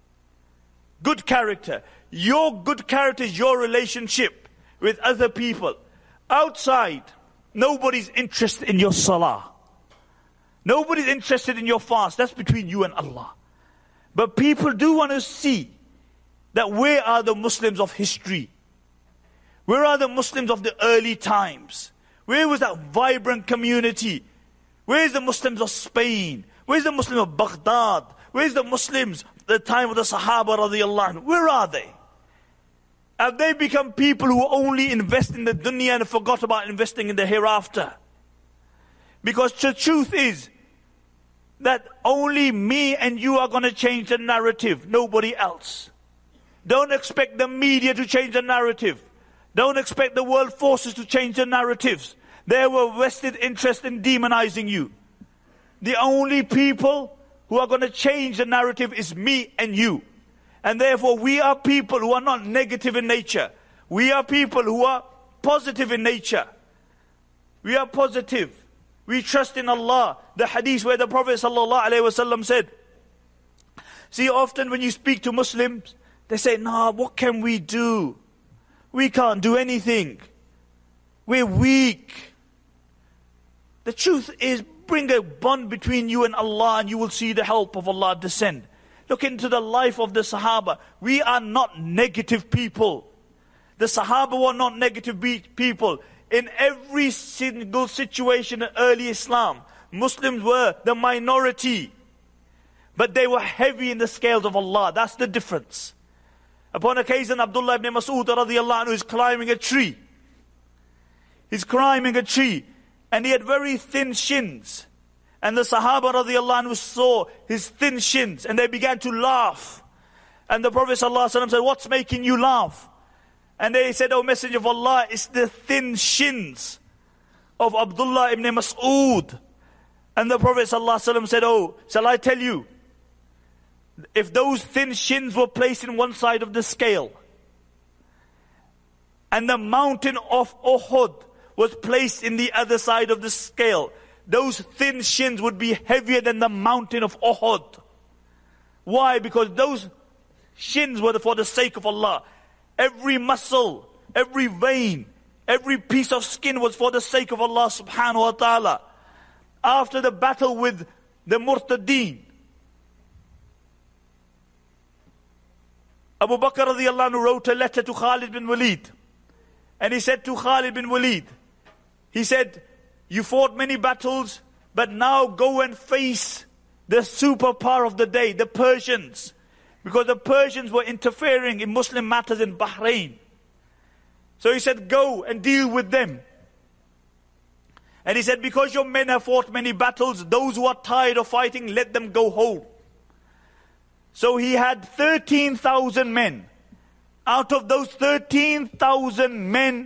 Good character. Your good character is your relationship with other people. Outside, nobody's interested in your salah. Nobody's interested in your fast. That's between you and Allah. But people do want to see that where are the Muslims of history? Where are the Muslims of the early times? Where was that vibrant community? Where's the Muslims of Spain? Where's the Muslims of Baghdad? Where's the Muslims at the time of the Sahaba radiallahu anhu? Where are they? Have they become people who only invest in the dunya and forgot about investing in the hereafter? Because the truth is that only me and you are going to change the narrative, nobody else. Don't expect the media to change the narrative. Don't expect the world forces to change the narratives. They were vested interest in demonizing you. The only people who are going to change the narrative is me and you. And therefore we are people who are not negative in nature. We are people who are positive in nature. We are positive. We trust in Allah. The hadith where the Prophet ﷺ said, see, often when you speak to Muslims, they say, nah, what can we do? We can't do anything. We're weak. The truth is, bring a bond between you and Allah and you will see the help of Allah descend. Look into the life of the Sahaba. We are not negative people. The Sahaba were not negative people. In every single situation in early Islam, Muslims were the minority. But they were heavy in the scales of Allah. That's the difference. Upon occasion, Abdullah ibn Mas'ud radiallahu anhu is climbing a tree. He's climbing a tree. And he had very thin shins. And the Sahaba radiallahu anhu saw his thin shins. And they began to laugh. And the Prophet sallallahu alaihi wasallam said, what's making you laugh? And they said, O Messenger of Allah, it's the thin shins of Abdullah ibn Mas'ud. And the Prophet ﷺ said, oh, shall I tell you? If those thin shins were placed in one side of the scale, and the mountain of Uhud was placed in the other side of the scale, those thin shins would be heavier than the mountain of Uhud. Why? Because those shins were for the sake of Allah. Every muscle, every vein, every piece of skin was for the sake of Allah subhanahu wa ta'ala. After the battle with the Murtadeen, Abu Bakr radiallahu anhu wrote a letter to Khalid bin Walid. And he said to Khalid bin Walid, he said, you fought many battles, but now go and face the superpower of the day, the Persians. Because the Persians were interfering in Muslim matters in Bahrain. So he said, go and deal with them. And he said, because your men have fought many battles, those who are tired of fighting, let them go home. So he had 13,000 men. Out of those 13,000 men,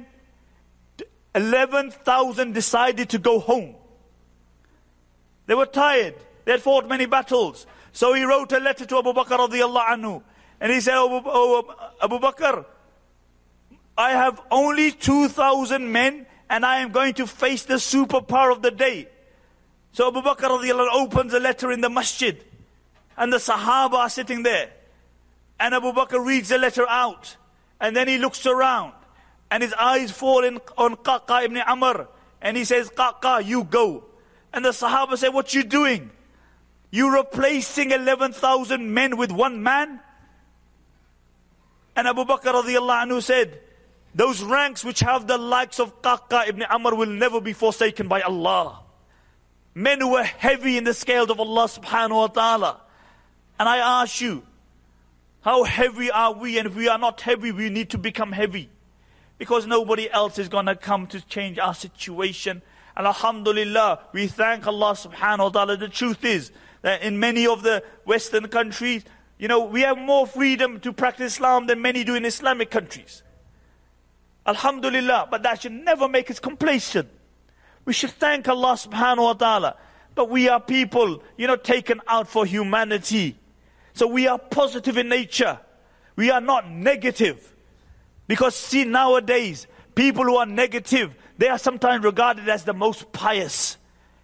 11,000 decided to go home. They were tired. They had fought many battles. So he wrote a letter to Abu Bakr radiallahu anhu. And he said, Abu Bakr, I have only 2,000 men and I am going to face the superpower of the day. So Abu Bakr radiallahu anhu opens a letter in the masjid. And the Sahaba are sitting there. And Abu Bakr reads the letter out. And then he looks around. And his eyes fall on Qaqa ibn Amr. And he says, Qaqa, you go. And the Sahaba say, what you doing? You replacing 11,000 men with one man? And Abu Bakr radiallahu anhu said, those ranks which have the likes of Qaqa ibn Amr will never be forsaken by Allah. Men who are heavy in the scales of Allah subhanahu wa ta'ala. And I ask you, how heavy are we? And if we are not heavy, we need to become heavy. Because nobody else is going to come to change our situation. And alhamdulillah, we thank Allah subhanahu wa ta'ala. The truth is that in many of the Western countries, we have more freedom to practice Islam than many do in Islamic countries. Alhamdulillah, but that should never make us complacent. We should thank Allah subhanahu wa ta'ala. But we are people, taken out for humanity. So we are positive in nature. We are not negative. Because see, nowadays, people who are negative, they are sometimes regarded as the most pious.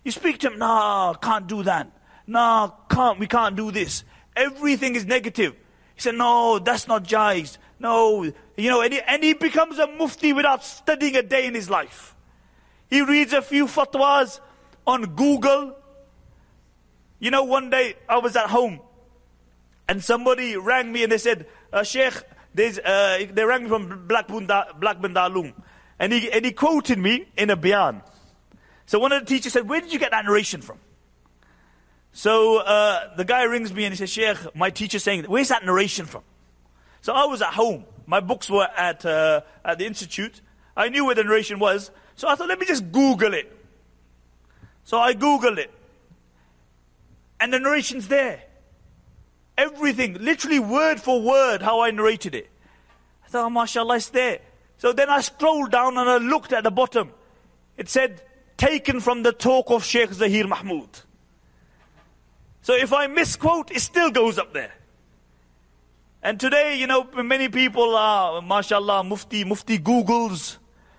You speak to him, nah, can't do that. Nah, we can't do this. Everything is negative. He said, no, that's not jais. No, and he becomes a mufti without studying a day in his life. He reads a few fatwas on Google. One day I was at home and somebody rang me and they said, Sheikh, they rang me from Blackburn Darul, and he quoted me in a bayan. So one of the teachers said, where did you get that narration from? So the guy rings me and he says, Sheikh, my teacher's saying, where's that narration from? So I was at home. My books were at the institute. I knew where the narration was. So I thought, let me just Google it. So I Googled it. And the narration's there. Everything, literally word for word, how I narrated it. I thought, oh, mashallah, it's there. So then I scrolled down and I looked at the bottom. It said, taken from the talk of Sheikh Zahir Mahmood. So if I misquote, it still goes up there. And today, many people are, mashallah, mufti Googles.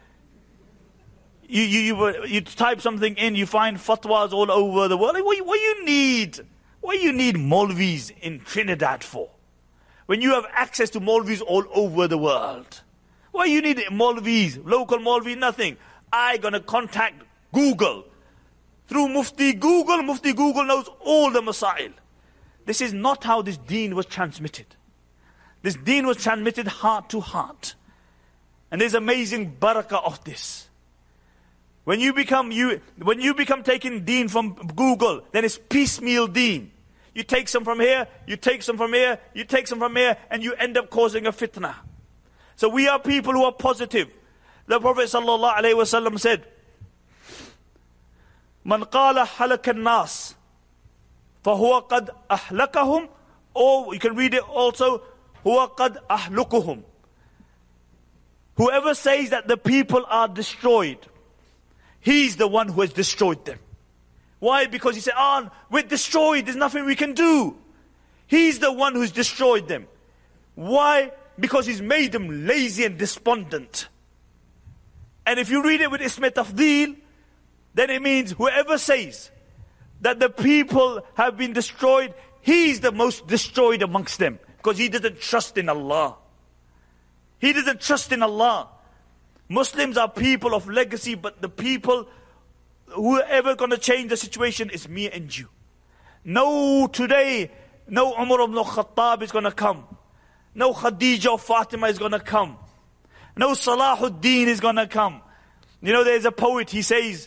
You type something in, you find fatwas all over the world. What you need Maulvis in Trinidad for? When you have access to Maulvis all over the world. Why you need Maulvis, local Maulvi, nothing. I gonna contact Google. Through Mufti Google knows all the masail. This is not how this deen was transmitted. This deen was transmitted heart to heart. And there's amazing barakah of this. When you become taking deen from Google, then it's piecemeal deen. You take some from here, you take some from here, you take some from here, and you end up causing a fitna. So we are people who are positive. The Prophet ﷺ said, Man qala halaka an-nas, fahuwa qad ahlakahum, or you can read it also, huwa qad ahlukuhum. Whoever says that the people are destroyed, he's the one who has destroyed them. Why? Because he said, we're destroyed, there's nothing we can do. He's the one who's destroyed them. Why? Because he's made them lazy and despondent. And if you read it with Ism Tafdeel, then it means whoever says that the people have been destroyed, he's the most destroyed amongst them. Because he doesn't trust in Allah. He doesn't trust in Allah. Muslims are people of legacy, but the people who are ever going to change the situation is me and you. No, today, no Umar ibn Khattab is going to come. No Khadija or Fatima is going to come. No Salahuddin is going to come. There's a poet, he says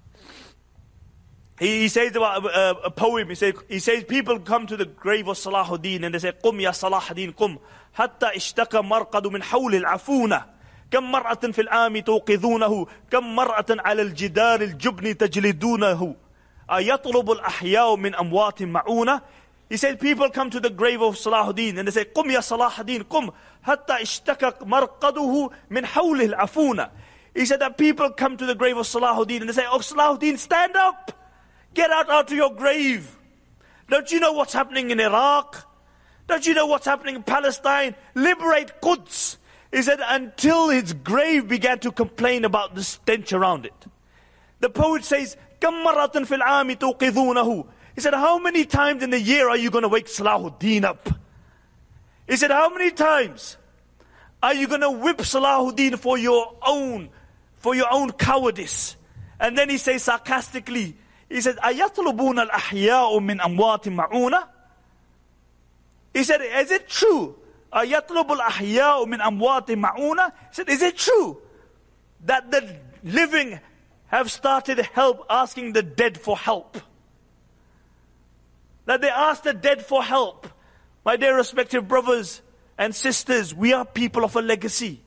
about a poem, he says people come to the grave of Salahuddin and they say, Qum ya Salahuddin, qum, hatta ishtaka marqadu min hawli al-afuna. كم مرأة في العام توقظونه كم مرأة على الجدار الجبن تجلدونه أيطلب الأحياء من أموات معونة. He said people come to the grave of Salahuddin and they say قم يا صلاح قم حتى اشتكى مرقده من حوله العفونة. He said that people come to the grave of Salahuddin and they say, oh Salahuddin, stand up, get out of your grave. Don't you know what's happening in Iraq? Don't you know what's happening in Palestine? Liberate Quds. He said until his grave began to complain about the stench around it. The poet says, كم مرة في العام توقظونه. He said, how many times in the year are you going to wake Salahuddin up? He said, how many times are you going to whip Salahuddin for your own cowardice? And then he says sarcastically, he said, أَيَطْلُبُونَ الْأَحْيَاءُ مِنْ أَمْوَاتٍ مَعُونَةٍ. He said, is it true? أَيَطْلُبُ الْأَحْيَاءُ مِنْ أَمْوَاتٍ مَعُونَةٍ. He said, is it true that the living have started asking the dead for help? That they ask the dead for help. My dear respective brothers and sisters, we are people of a legacy.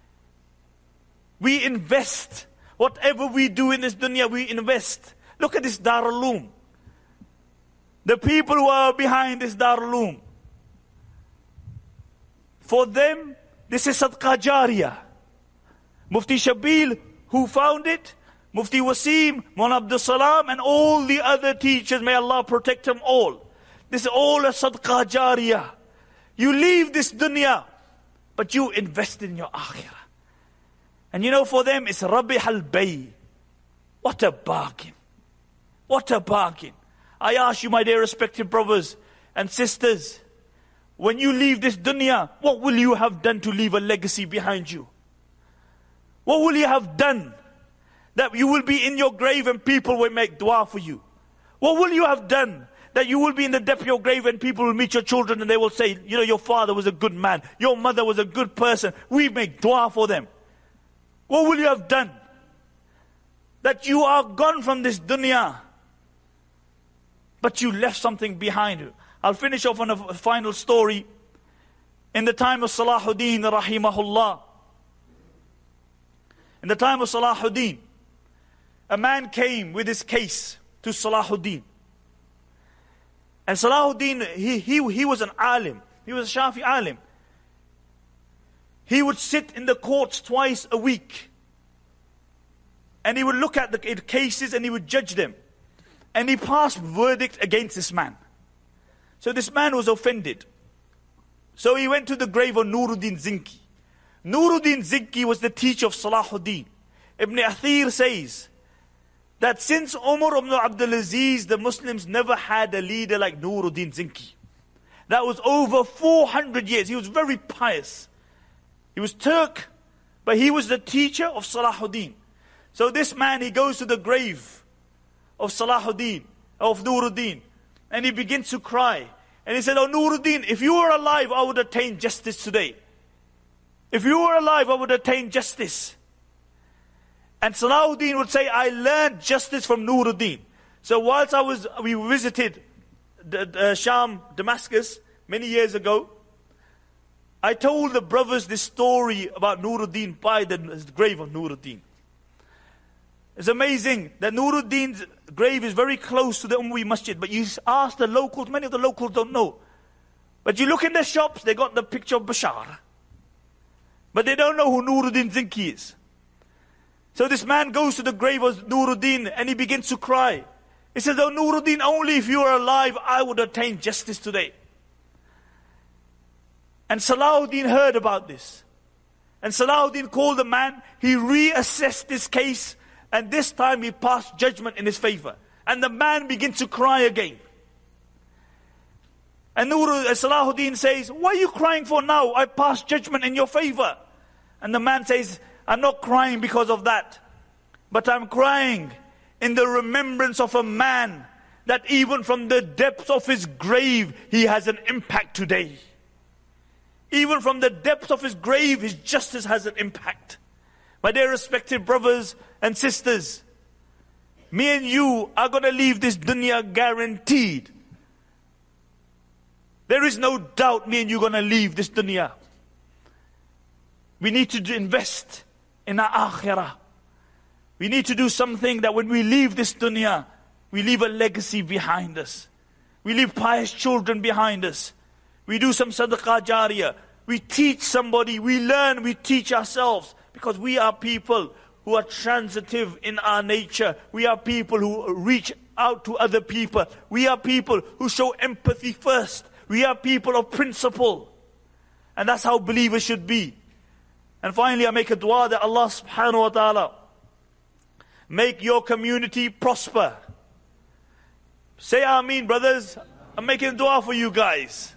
We invest. Whatever we do in this dunya, we invest. Look at this Darul Uloom. The people who are behind this Darul Uloom, for them, this is Sadaqah Jariyah. Mufti Shabil, who found it, Mufti Wasim, Mawlana Abdul Salam, and all the other teachers, may Allah protect them all. This is all a Sadaqah Jariyah. You leave this dunya, but you invest in your akhirah. And for them, it's Rabih al-Bay. What a bargain. What a bargain. I ask you, my dear respected brothers and sisters, when you leave this dunya, what will you have done to leave a legacy behind you? What will you have done that you will be in your grave and people will make dua for you? What will you have done that you will be in the depth of your grave and people will meet your children and they will say, you know, your father was a good man, your mother was a good person, we make dua for them. What will you have done? That you are gone from this dunya, but you left something behind you. I'll finish off on a final story. In the time of Salahuddin rahimahullah, in the time of Salahuddin, a man came with his case to Salahuddin. And Salahuddin, he was an alim. He was a Shafi alim. He would sit in the courts twice a week. And he would look at the cases and he would judge them. And he passed verdict against this man. So this man was offended. So he went to the grave of Nuruddin Zinki. Nuruddin Zinki was the teacher of Salahuddin. Ibn Athir says that since Umar ibn Abdul Aziz, the Muslims never had a leader like Nuruddin Zinki. That was over 400 years. He was very pious. He was Turk, but he was the teacher of Salahuddin. So this man, he goes to the grave of Salahuddin, of Nuruddin, and he begins to cry. And he said, oh Nuruddin, if you were alive, I would attain justice today. If you were alive, I would attain justice. And Salahuddin would say, I learned justice from Nuruddin. So whilst we visited Sham, Damascus, many years ago, I told the brothers this story about Nuruddin by the grave of Nuruddin. It's amazing that Nuruddin's grave is very close to the Umayyad Masjid, but you ask the locals, many of the locals don't know. But you look in their shops, they got the picture of Bashar. But they don't know who Nuruddin Zinki is. So this man goes to the grave of Nuruddin and he begins to cry. He says, oh Nuruddin, only if you were alive, I would attain justice today. And Salahuddin heard about this. And Salahuddin called the man, he reassessed this case, and this time he passed judgment in his favor. And the man begins to cry again. And Salahuddin says, what are you crying for now? I passed judgment in your favor. And the man says, I'm not crying because of that, but I'm crying in the remembrance of a man that even from the depths of his grave, he has an impact today. Even from the depths of his grave, his justice has an impact. My dear respected brothers and sisters, me and you are going to leave this dunya guaranteed. There is no doubt me and you are going to leave this dunya. We need to invest in our akhirah. We need to do something that when we leave this dunya, we leave a legacy behind us. We leave pious children behind us. We do some sadaqah jariyah. We teach somebody, we learn, we teach ourselves. Because we are people who are transitive in our nature. We are people who reach out to other people. We are people who show empathy first. We are people of principle. And that's how believers should be. And finally, I make a dua that Allah subhanahu wa ta'ala make your community prosper. Say Ameen, brothers. I'm making a dua for you guys.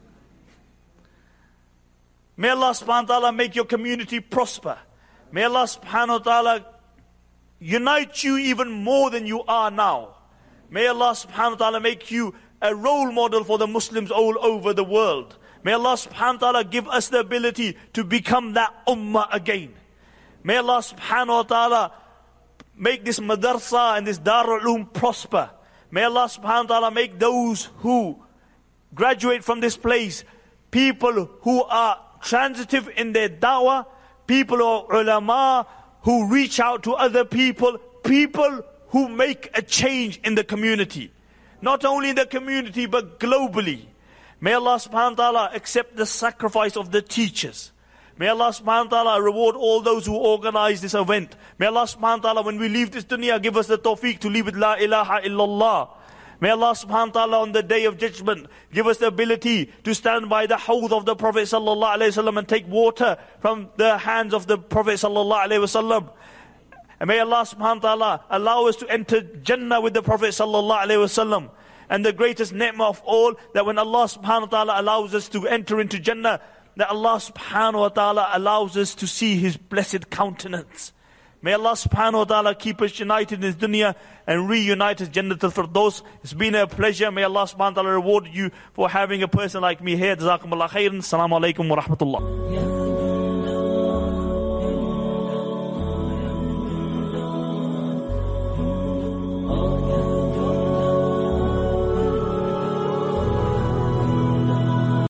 May Allah subhanahu wa ta'ala make your community prosper. May Allah subhanahu wa ta'ala unite you even more than you are now. May Allah subhanahu wa ta'ala make you a role model for the Muslims all over the world. May Allah subhanahu wa ta'ala give us the ability to become that ummah again. May Allah subhanahu wa ta'ala make this madrasa and this Darul Uloom prosper. May Allah subhanahu wa ta'ala make those who graduate from this place people who are transitive in their da'wah, people who are ulama, who reach out to other people, people who make a change in the community. Not only in the community, but globally. May Allah subhanahu wa ta'ala accept the sacrifice of the teachers. May Allah subhanahu wa ta'ala reward all those who organize this event. May Allah subhanahu wa ta'ala, when we leave this dunya, give us the tawfiq to leave with La ilaha illallah. May Allah subhanahu wa ta'ala on the day of judgment give us the ability to stand by the hawd of the Prophet sallallahu alaihi wasallam and take water from the hands of the Prophet sallallahu alaihi wasallam. And may Allah subhanahu wa ta'ala allow us to enter Jannah with the Prophet sallallahu alaihi wasallam. And the greatest ni'mah of all, that when Allah subhanahu wa ta'ala allows us to enter into Jannah, that Allah subhanahu wa ta'ala allows us to see His blessed countenance. May Allah subhanahu wa ta'ala keep us united in this dunya and reunite us Jannatul Firdaus. It's been a pleasure. May Allah subhanahu wa ta'ala reward you for having a person like me here. Jazakumullah khairan. Assalamu alaikum wa rahmatullah.